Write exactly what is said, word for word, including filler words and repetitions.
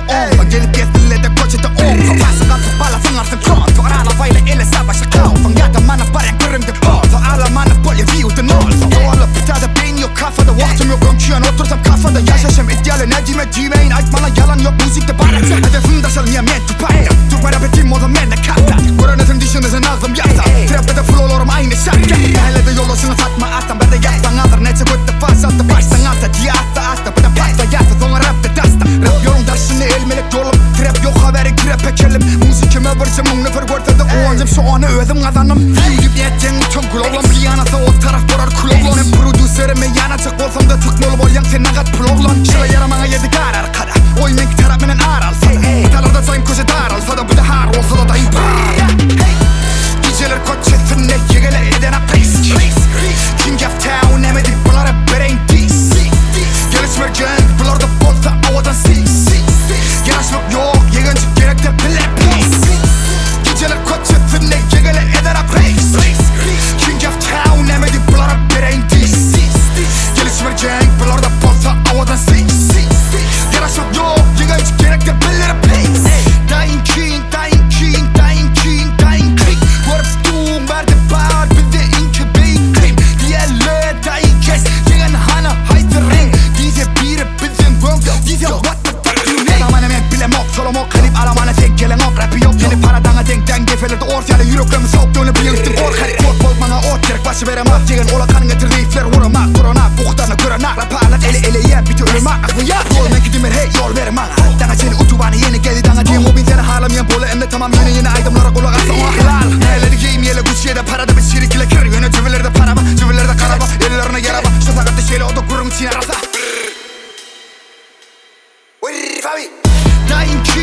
on. Gelip gezdiler de koçete on. Papasın kalsın balasın artık pronto. Arabayla ile savaşa kalfın. Ya da bana baren kırımdı bozo. Alamanı böyle view'dun oldu. Doğalı pitada beyin yok kafada. Vaktim yok önküyen otursam kafada. Yaşasam ideali ne dime dimeyin. Айтмана yalan yok müzikte barası. Hedefim daşalmayan tupayda. Tupayda betim o zaman ne kata. Koronatın dışındasın ağzım yasa. Trap'te de flow'larım aynı şarkı. Hele de yolasını satma attan. Ben de yapsan alır nece götte fasaldı. Baştan alta diye hasta hasta. Bu da pasta yatta sonra rapte dasta. Rap yolun taşını elmelek yolum. Trap yok haberi krep ekelim. Müzikime vereceğim onu nefer görtedi. O ancım şu anı ödüm kazanım. Film gibi etken uçan kulağlam. Bir yanasa o taraf borar kulağlam. Ben prodüserime yanacak olsam da tıkmalı bol yan sen nagat problem. Şöyle yaramana yedi karar kada. Oy men taraf menen aral sada. Talarda sayım köşe daral sada. Bu da har olsa da dayım para. Geceler koç etsin ne yegele edene place. King of town emedik bunlara bereyin dis. Gelişmek gen bunlar da bolsa havadan sis. Yarışmak yok yegancık gerekte bile peace. Geceler koç etsin ne yegele edene place. King of town emedik bunlara bereyin dis. Gelişmek gen bunlar da bolsa havadan sis. Yarışmak yok yegancık gerekte bile peace. Dying king, dying king, dying king, dying king. Varıp verdi bağır bize inki beyin krim. Diğerler dying case yegan hana haydi ring. Dize biri bizim wrong. Dize what the fuck you mean? Zaman emek bile mok solo mok. Klip aramana tek gelen ok rapi yok. Yeni para dana denk den gefelerde ortaya yüreklemi soğuk dönü bilirdim korkarı. Kork bol bana ot gerek başı veremem. Yegan ola kanın getir reifler vuramak. Korona kokutana görenak. Raparlat ele ele yer biti ölümak. Aklı ya yol men gidimir hey yol verim bana. Dana seni utubanı yeni geldi dana diye mobil seni halamayan bolu emde tamam yeni yeni aydımlara kulak atsa o ahlal. Neleri giyim yele güç yede parada bir şirikle kır. Yöne cüvelerde para var cüvelerde karaba. Ellerine yaraba şu sakatlı şeyle o da kurun için arasa. Fabi Dying